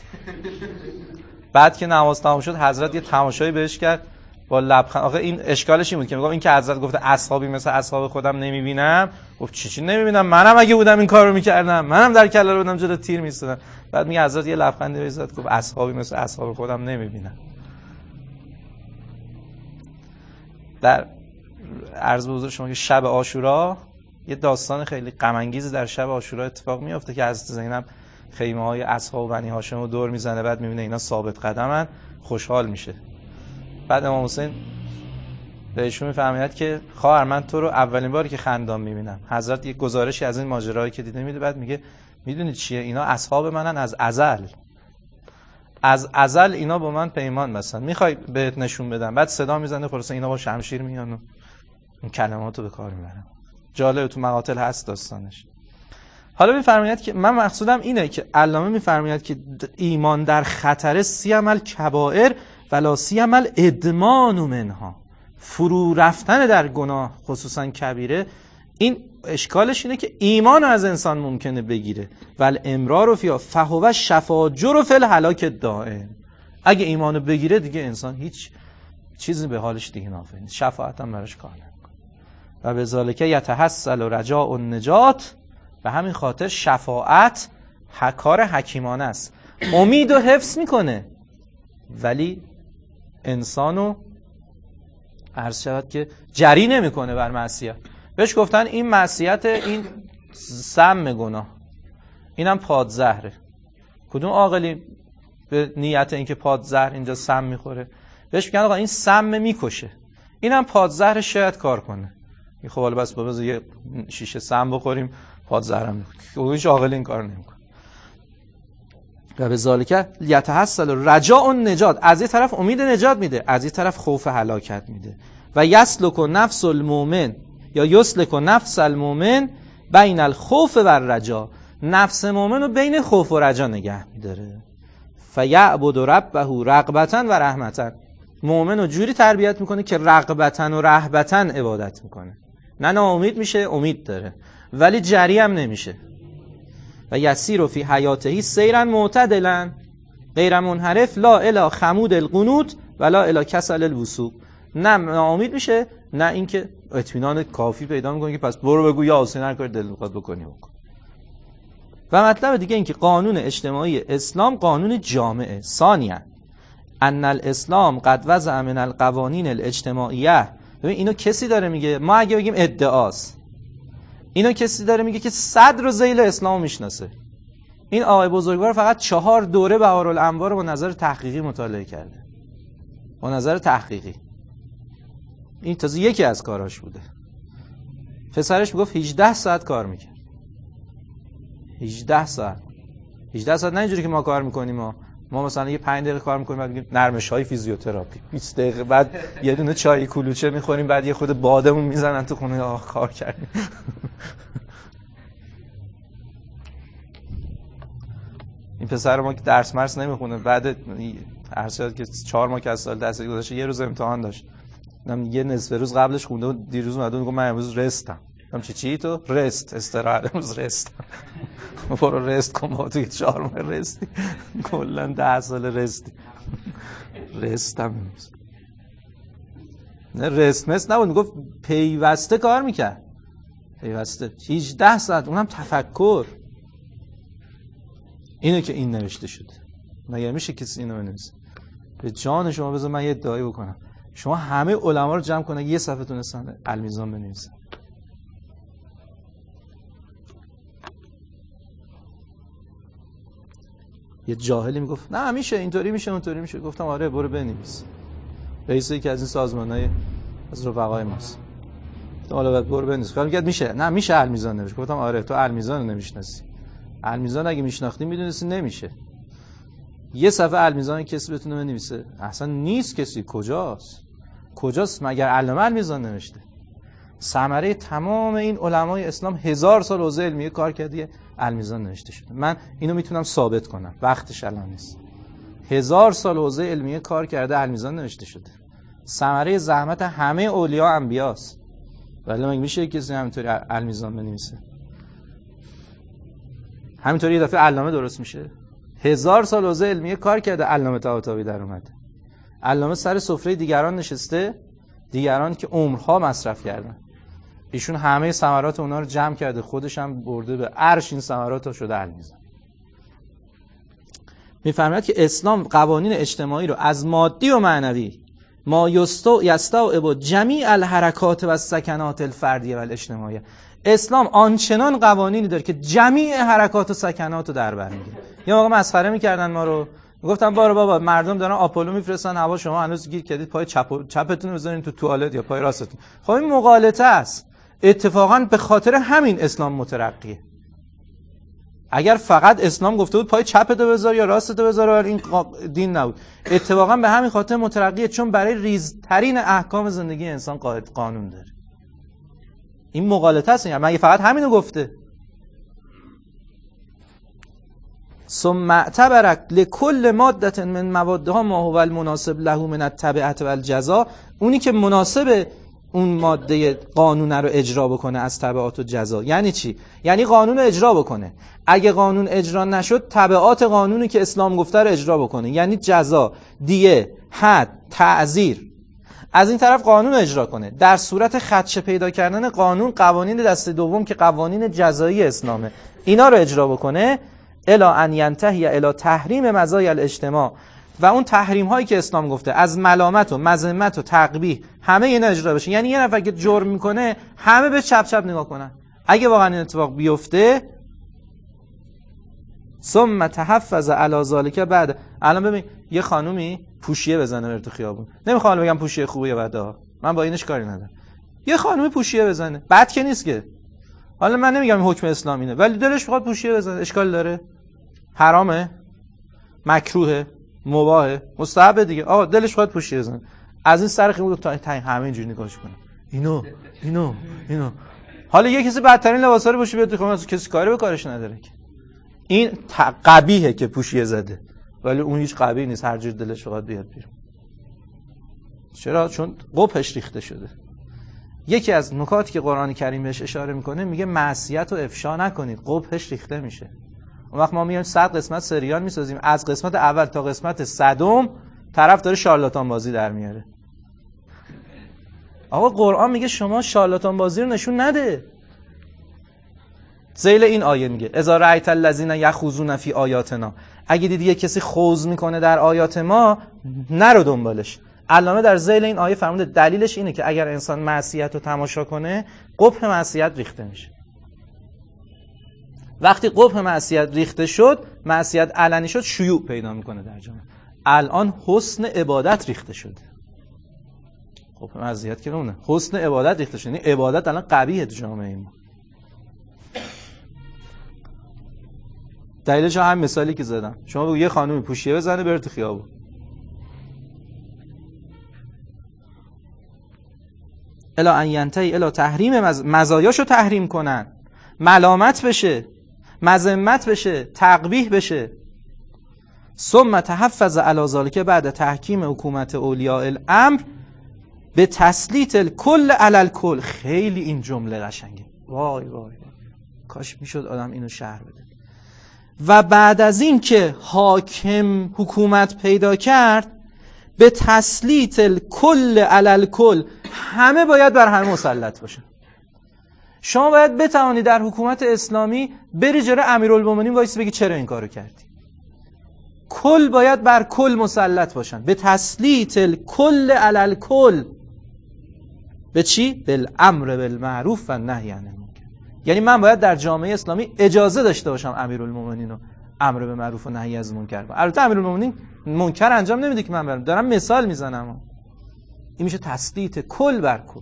بعد که نماز تمام شد حضرت یه تماشایی بهش کرد با لبخند. آخه این اشکالش این بود که میگم این که حضرت گفته اصحابی مثل اصحاب خودم نمیبینم، گفت چی چی نمیبینم، منم اگه بودم این کارو میکردم، منم در کلال بودم جلو تیر میستادم. بعد میگه حضرت یه لبخندی بهش زد، گفت اصحابی مثل اصحاب خودم نمیبینم. در عرض به حضور شما که شب عاشورا یه داستان خیلی غم انگیز در شب عاشورا اتفاق میفته که حضرت زینب خیمه های اصحاب بنی هاشم رو دور میزنه، بعد میبینه اینا ثابت قدمن، خوشحال میشه. بعد امام حسین بهشون میفرماید که خواهر من تو رو اولین باری که خندان میبینم. حضرت یک گزارشی از این ماجرایی که دیده میده، بعد میگه میدونید چیه، اینا اصحاب منن از ازل، از ازل اینا با من پیمان بستن، میخوای بهت نشون بدم. بعد صدا میزنه خلاص اینا با شمشیر میان و این کلماتو به کار میبرن. جالب تو مقاتل هست داستانش. حالا میفرماید که من مقصودم اینه که علامه میفرماید که ایمان در خطر سیمل کبائر ولا سیمل ادمان منها، فرو رفتن در گناه خصوصا کبیره. این اشکالش اینه که ایمان از انسان ممکنه بگیره، ول امرار فیها فهو شفاجر فی الهلاک دائم. اگه ایمانو بگیره دیگه انسان هیچ چیزی به حالش دیگه نافع نیست، شفاعت هم براش کار نمیکنه. و بذالک یتحصل رجاء النجات، به همین خاطر شفاعت کار حکیمانه است، امید و حفظ میکنه، ولی انسانو عرض شود که جری نمیکنه بر معصیت. بهش گفتن این معصیت، این سم گناه، اینم پادزهره. کدوم عاقلی به نیت اینکه پادزهر اینجا سم میخوره؟ بهش میگن آقا این سم میکشه، اینم پادزهر شاید کار کنه. خب حالا بس بذار یه شیشه سم بخوریم پاد زهرم نمیکنه. هیچ عاقل این کار نمیکنه. و به ذالک یتحصل رجاء النجات، از این طرف امید نجات میده، از این طرف خوف هلاکت میده. و یسلک نفس المؤمن یا یسلک نفس المؤمن بین الخوف و الرجا، نفس مؤمن رو بین خوف و رجا نگه میداره. فیعبد ربه رغبتا و رحمتا، مؤمن رو جوری تربیت میکنه که رغبتا و رهبتا عبادت میکنه، نه ناامید میشه، امید داره ولی جری هم نمیشه. و یسیر فی حیاته سیرا معتدلا غیر منحرف لا الی خمود القنوت ولا الی کسل الوسوق، نه ناامید میشه نه اینکه اطمینان کافی پیدا میکنه که پس برو بگو یا حسین هر کاری دل میخواد بکنی بکن. و مطلب دیگه این که قانون اجتماعی اسلام قانون جامعه. ثانیاً ان الاسلام قد وضع من القوانین الاجتماعیه، ببین اینو کسی داره میگه، ما اگه بگیم ادعاست، اینو کسی داره میگه که صدر و ذیل اسلام میشناسه. این آقای بزرگوار فقط چهار دوره بهارالانوار رو با نظر تحقیقی مطالعه کرده، با نظر تحقیقی. این تازه یکی از کاراش بوده. پسرش میگفت هجده ساعت کار میکرد. هجده ساعت هجده ساعت نه اینجوری که ما کار میکنیم، ما ما مثلا یه پنج دقیقه کار میکنیم بعد میگیم نرمش‌های فیزیوتراپی، بیست دقیقه بعد یه دونه چای کلوچه میخوریم، بعد یه خود بادمون میزنن تو خونه، آخ کار کردیم. این پسر ما که درس مرس نمیخونه، بعد هر شاید که چهار ماه که از سال درس گذشته یه روز امتحان داشت، یه نصف روز قبلش خونده و دیروز اومد گفت من امروز رستم. گفتم چی چی تو؟ رست، استراحت، امروز رستم. برو رست کن، با تو چهار ماه رستی، کلا ده سال رستی. رستم امروز. نه رست مست نبود، گفت پیوسته کار میکرد، پیوسته هجده ساعت، اونم تفکر. اینو که این نوشته شده، مگر میشه کسی اینو بنویسه؟ به جان شما بذار من یه ادعایی بکنم، شما همه علما رو جمع کنه یه صفحه تونستن المیزان بنویسن. یه جاهلی میگفت نه میشه اینطوری میشه اونطوری میشه، گفتم آره برو بنویس. رئیس یکی از این سازمان‌های از رفقای ماست، حالا بعد برو بنویس. خیال میگه میشه، نه میشه المیزان نوشت. گفتم آره تو المیزان رو نمیشناسی، المیزان اگه میشناختی میدونستی نمیشه. یه صفحه المیزان کسی بتونه بنویسه؟ اصلا نیست کسی. کجاست کجاست مگر علامه المیزان نوشته؟ ثمره تمام این علمای اسلام هزار سال حوزه علمیه کار کرده، المیزان نوشته شده. من اینو میتونم ثابت کنم، وقتش الان نیست. هزار سال حوزه علمیه کار کرده، المیزان نوشته شده. ثمره زحمت همه اولیا انبیاست. ولی مگه میشه کسی همینطوری المیزان بنویسه؟ همینطوری یه دفعه علامه درست میشه؟ هزار سال حوزه علمیه کار کرده، علامه طباطبایی در اومده. علامه سر سفره دیگران نشسته، دیگران که عمرها مصرف کردن، ایشون همه ثمرات اونا رو جمع کرده، خودش هم برده به عرش، این ثمرات شده المیزان. میفرماید که اسلام قوانین اجتماعی رو از مادی و معنوی ما یستو یستوعب جمیع الحرکات و سکنات الفردیه و الاجتماعیه، اسلام آنچنان قوانینی داره که جمیع حرکات و سکنات رو در بر میگیره. یه موقع مسخره میکردن ما رو، میگفتن بارو بابا مردم دارن آپولو میفرستن هوا، شما هنوز گیر کردید پای چپ چپتون رو بزنین تو توالت یا پای راستتون. خب این مغالطه است. اتفاقا به خاطر همین اسلام مترقیه. اگر فقط اسلام گفته بود پای چپتو بذار یا راستتو بذار، این دین نبود. اتفاقا به همین خاطر مترقیه، چون برای ریزترین احکام زندگی انسان قاعده قانون داره. این مغالطه است. یعنی مگه فقط همینو گفته؟ ثم اعتبر لكل ماده من موادها ما هو المناسب له من التبعه والجزاء، اونی که مناسب اون ماده قانون رو اجرا بکنه از تبعات و جزا. یعنی چی؟ یعنی قانون رو اجرا بکنه. اگه قانون اجرا نشد، تبعات قانونی که اسلام گفته رو اجرا بکنه، یعنی جزا، دیه، حد، تعزیر. از این طرف قانون رو اجرا کنه. در صورت خدشه پیدا کردن قانون، قوانین دسته دوم که قوانین جزایی اسلامه، اینا رو اجرا بکنه، الا ان ینتهی الی تحریم مزایا الاجتماع، و اون تحریم هایی که اسلام گفته از ملامت و مذمت و تقبیح، همه اینا اجرا بشه. یعنی یه نفر که جرم میکنه همه به چپ چپ نگاه کنن. اگه واقعا این اتفاق بیفته، ثم تحفظ علی ذلک بعد. الان ببین یه خانومی پوشیه بزنه بره تو خیابون، نمیخوام بگم پوشیه خوبه یا بده، من با اینش کاری ندارم. یه خانم پوشیه بزنه، بد که نیست که. حالا من نمیگم این حکم اسلام اینه، ولی دلش میخواد پوشیه بزنه، اشکال داره؟ حرامه؟ مکروهه؟ مباهه؟ مستحبه دیگه. آقا دلش میخواد پوشیه بزنه، از این سر خیمون تا تا همه اینجوری نگاهش کنه، اینو اینو اینو. حالا یه کسی بدترین لباسا رو پوشه بیاد تو خونه، کسی کاری به کارش نداره که. این قبیحه که پوشیه زده، ولی اون هیچ قبیح نیست، هر جور دلش بخواد بیاد بیرون. چرا؟ چون قبحش ریخته شده. یکی از نکاتی که قرآن کریم بهش اشاره میکنه، میگه معصیت رو افشا نکنید، قبحش ریخته میشه. اون وقت ما میایم صد قسمت سریال میسازیم، از قسمت اول تا قسمت صدم طرف داره شارلاتان بازی در میاره. آقا قرآن میگه شما شارلاتان بازی رو نشون نده. ذیل این آیه میگه اذا رأیت الذین یخوضون فی آیاتنا، اگه دیدی یه کسی خوض میکنه در آیات ما، نرو دنبالش. علامه در ذیل این آیه فرموده دلیلش اینه که اگر انسان معصیت رو تماشا کنه، قبح معصیت ریخته میشه. وقتی قبح معصیت ریخته شد، معصیت علنی شد، شیوع پیدا میکنه در جامعه. الان حسن عبادت ریخته شده. قبح معصیت که اونه، حسن عبادت ریخته شده. یعنی عبادت الان قبیحه تو جامعه ما. دلیلش هم مثالی که زدم، شما بگو یه خانومی پوشیه بزنه بره تو خیابون، الا ان ینتهی الا تحریم مز... مزایاشو تحریم کنن، ملامت بشه، مذمت بشه، تقبیح بشه. ثم تحفظ علی ذلک بعد تحکیم حکومت اولیاء الامر به تسلیط الکل علی الکل. خیلی این جمله قشنگه، وای وای وای، کاش میشد آدم اینو شرح بده. و بعد از این که حاکم حکومت پیدا کرد، به تسلیط الکل علی الکل، همه باید بر همه مسلط باشن. شما باید بتوانی در حکومت اسلامی بری جلوی امیرالمومنین وایس بگی چرا این کارو کردی. کل باید بر کل مسلط باشن. به تسلیط الکل علی الکل. به چی؟ بالامر بالمعروف و نهی عن المنکر. یعنی من باید در جامعه اسلامی اجازه داشته باشم امیرالمومنین رو امر به معروف و نهی از منکر کنم. البته امیرالمومنین منکر انجام نمیده که من برم، دارم مثال میزنم. این میشه تسلیط کل بر کل.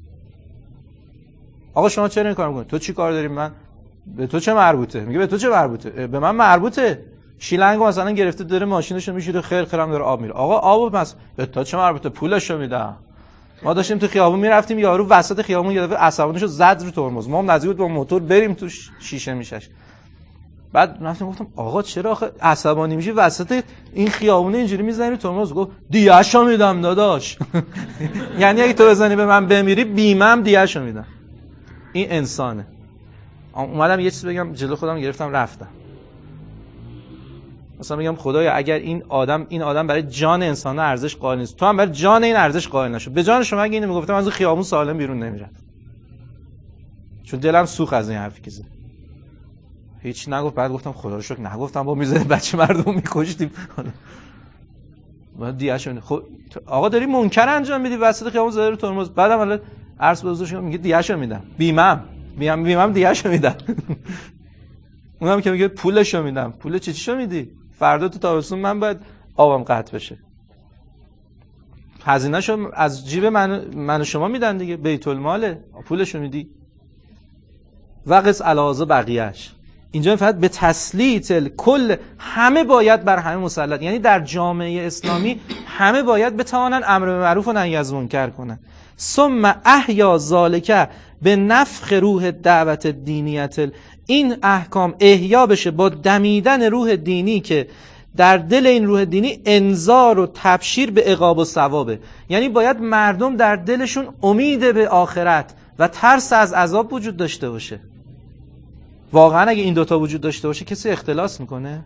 آقا شما چرا این کارو میکنی؟ تو چی کار داری؟ من به تو چه مربوطه؟ میگه به تو چه مربوطه؟ به من مربوطه. شیلنگو مثلا گرفته داره ماشینشو میشوره، خیر خیرم داره آب میره. آقا آبو پس به تو چه مربوطه؟ پولشو میدم. ما داشتیم تو خیابون میرفتیم، یارو وسط خیابون یه دفعه عصبانیشو زد رو ترمز، ما هم نزدیک بود با موتور بریم تو شیشه میشش. بعد رفتم گفتم آقا چرا آخه عصبانی میشی وسط این خیابونه اینجوری میزنی رو ترمز؟ گفت دیه‌شو میدم داداش. یعنی اگه تو بزنی به من بمیری بیمم دیه‌شو میدم. این انسانه. اومدم یه چیز بگم جلو خودم گرفتم رفتم. مثلا میگم خدایا اگر این آدم این آدم برای جان انسان ارزش قائل نیست، تو هم برای جان این ارزش قائل نشو. به جان شما اگه اینو میگفتم از خیابون سالم بیرون نمیرم. چون دلم سوخت از این حرفی که زد. هیچ نگفت. بعد گفتم خدا رو شکر نگفتم، با میزه بچه مردم میکشتیم. بعد دیاشون خب آقا داری منکر انجام میدی وسط خیابون زده رو ترمز. بعدم حالا عرض به حضورشون میگه دیاشو میدم. بیمم. بیمم بیمم دیاشو میدم. اونم که میگه پولشو میدم. پول چی چیشو میدی؟ فردا تو تابستون من باید آبم قطع بشه. هزینه‌شو از جیب من من و شما میدن دیگه، بیت الماله. پولشو میدی. وقص علاوه بقیه‌اش. اینجا فقط به تسلیط الکل، همه باید بر همه مسلط. یعنی در جامعه اسلامی همه باید بتوانن امر به معروف و نهی از منکر کنن. ثم احیا ذالک به نفخ روح دعوت دینیت. این احکام احیا بشه با دمیدن روح دینی که در دل این روح دینی انذار و تبشیر به عقاب و ثوابه. یعنی باید مردم در دلشون امید به آخرت و ترس از عذاب وجود داشته باشه. واقعا اگه این دوتا وجود داشته باشه کسی اختلاس میکنه؟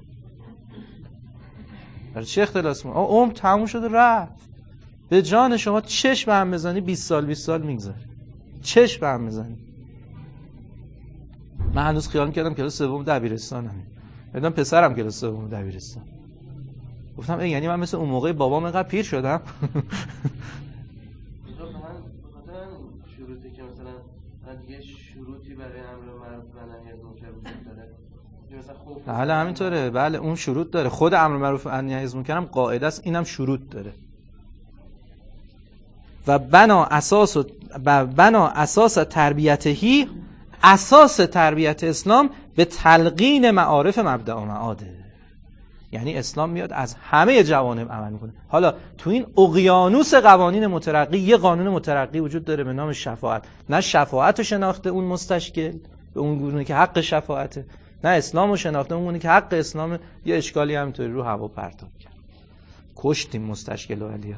برای چی اختلاس میکنه؟ عمر تموم شده رفت. به جان شما چشم هم بزنی بیست سال بیست سال میگذره. چشم هم بزنی. من هنوز خیال میکردم کلاس سوم دبیرستانم. دیدم پسرم کلاس سوم دبیرستان. گفتم ای یعنی من مثل اون موقع بابام اینقدر پیر شدم. شروطی که مثلا دیگه شروطی برای امر معروف و نهی از منکر وجود داره. بله همینطوره. بله اون شروط داره. خود امر معروف و نهی از منکر هم قاعده است، اینم شروط داره. و بنا اساس و بنا اساس تربیتهی، اساس تربیت اسلام به تلقین معارف مبدأ و معاده. یعنی اسلام میاد از همه جوانب عمل میکنه. حالا تو این اقیانوس قوانین مترقی یه قانون مترقی وجود داره به نام شفاعت. نه شفاعت رو شناخته اون مستشکل به اون گونه که حق شفاعته، نه اسلام رو شناخته اون گونه که حق اسلام. یه اشکالی همینطوری رو هوا پرتاب کرد، کشتیم مستشکل و علیا.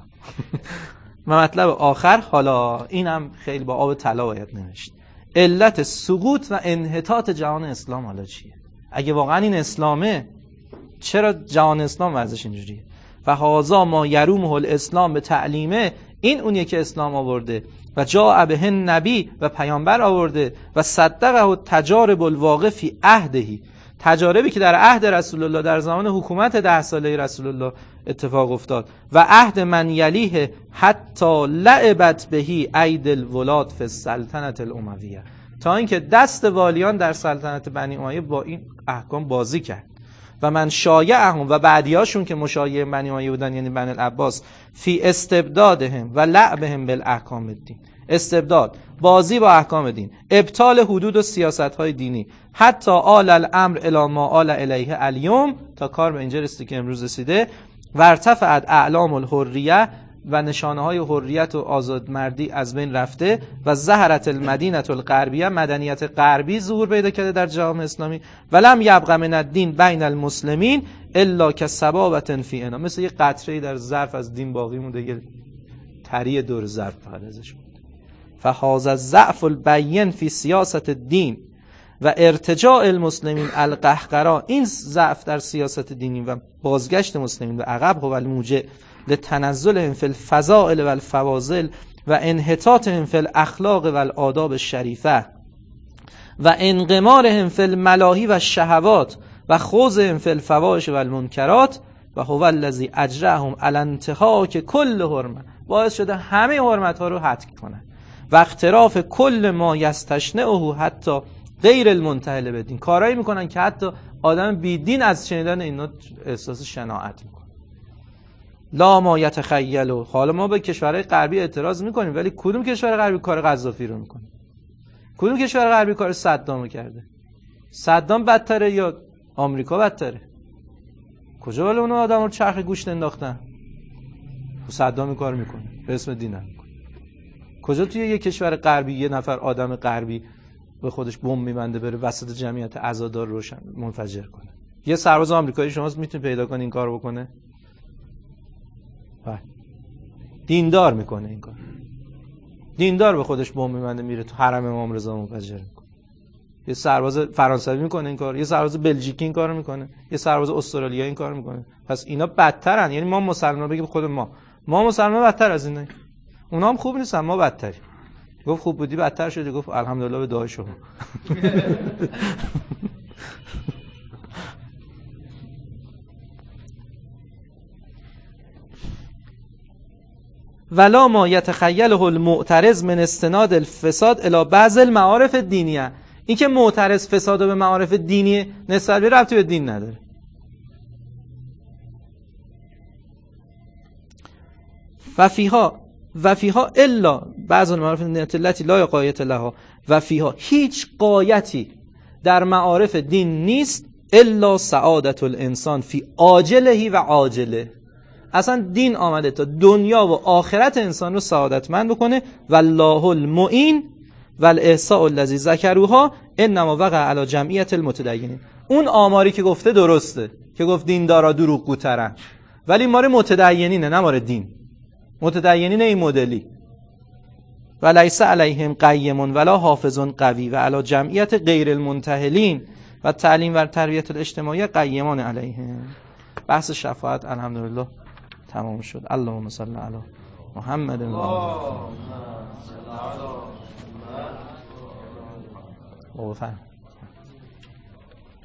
و مطلب آخر، حالا اینم خیلی با آب طلا باید نوشت، علت سقوط و انحطاط جهان اسلام حالا چیه؟ اگه واقعا این اسلامه، چرا جهان اسلام وضعش اینجوریه؟ و هازا ما یرومه الاسلام به تعلیمه، این اونیه که اسلام آورده و جاء به نبی و پیامبر آورده و صدقه تجارب الواقع فی عهدهی، تجاربی که در عهد رسول الله در زمان حکومت ده ساله رسول الله اتفاق افتاد و عهد من یلیه حتی لعبت بهی اید الولاد فی السلطنت الامویه، تا اینکه دست والیان در سلطنت بنی امیه با این احکام بازی کرد. و من شایعهم، و بعدیاشون که مشایع بنی امیه بودن یعنی بنی العباس، فی استبدادهم و لعبهم بالاحکام الدین، استبداد، بازی با احکام دین، ابطال حدود و سیاست‌های دینی، حتی آل الامر الی ما آل الیه الیوم، تا کار به اینجا رسیده که امروز رسیده. و ارتفعت اعلام الحریه، و نشانه های حریت و آزادمردی از بین رفته. و ظهرت المدینه الغربیه، مدنیت غربی ظهور پیدا کرده در جهان اسلامی. ولم یبق من الدین بین المسلمین الا کسبابه فی انا، مثل یه قطره در ظرف از دین باقی مونده، یه تری دور ظرف فقط ازش مونده. فهذا الضعف البین فی سیاست الدین و ارتجاع المسلمین القهقرا، این ضعف در سیاست دینی و بازگشت مسلمین به عقب، هو الموجب لتنزلهم فی الفضائل و الفواضل و انحطاطهم فی الاخلاق و الآداب الشریفه و انقمارهم فی الملاهی و الشهوات و خوضهم فی الفواحش و المنکرات و هو الذی اجرهم علی انتهاک کل حرمه، باعث شده همه حرمت ها رو حتم کنن. و اختراف کل ما یستشنعه حتی غیر المنتهل بدین، کارایی میکنن که حتی آدم بی دین از شنیدن اینا احساس شناعت میکنه. لا ما یتخیلوا، حالا ما به کشورهای غربی اعتراض میکنیم، ولی کدوم کشور غربی کار قذافی رو میکنه؟ کدوم کشور غربی کار صدام رو کرده؟ صدام بدتره یا آمریکا بدتره؟ کجا ولی اون آدم رو چرخ گوشت انداختن؟ صدام این کار میکنه به اسم دین. کجا توی یه کشور غربی یه نفر آدم غربی به خودش بمب میبنده بره وسط جمعیت عزادار روشن منفجر کنه؟ یه سرباز آمریکایی شما میتونید پیدا کنی این کار بکنه؟ بله، دیندار میکنه این کار. دیندار به خودش بمب میبنده میره تو حرم امام رضا منفجر میکنه. یه سرباز فرانسوی میکنه این کار، یه سرباز بلژیکی این کارو میکنه، یه سرباز استرالیایی این کارو میکنه. پس اینا بدترن. یعنی ما مسلمان بگیم خود ما ما مسلمان بدتر از اینه. اونا هم خوب نیستن، ما بدتریم. گفت خوب بودی بدتر شدی، گفت الحمدلله به دعای شما. ولا ما یتخیله المعترض من استناد الفساد الی بعض المعارف الدینیه، این که معترض فساد به معارف دینی نسبت به ربطی به دین نداره. و فیها و فیها الا بعض المعارف التي لا غایت لها، و فیها هیچ غایتی در معارف دین نیست الا سعادت الانسان فی عاجله و عاجله. اصلا دین آمده تا دنیا و آخرت انسان رو سعادتمند بکنه. والله المعین والاحصاء الذی ذکروها انما وقع علی جمعیت المتدینین. اون آماری که گفته درسته که گفت دیندارا دروغگوترن، ولی ماره متدینینه نه ماره دین. متدینین این مدلی. ولیس علیهم قیم ولا حافظ قوی و علی جمعیت غیر المنتهلین و تعلیم و تربیت الاجتماعی قیمان علیهم. بحث شفاعت الحمدلله تمام شد. اللهم صل علی محمد و آله.